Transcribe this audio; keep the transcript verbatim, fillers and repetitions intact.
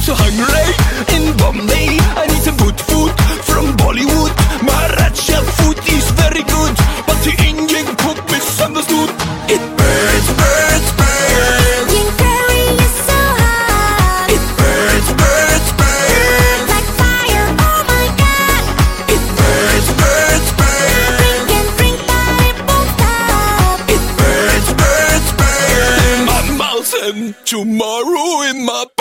so hungry in Bombay. I need some good food from Bollywood. Maharaja food is very good, but the Indian cook misunderstood. It burns, burns, burns. Indian curry is so hot. It burns, burns, burns. Like fire, oh my god. It burns, burns, burns. Drink and drink, but it won't stop. It burns, burns, burns. In my mouth and tomorrow in my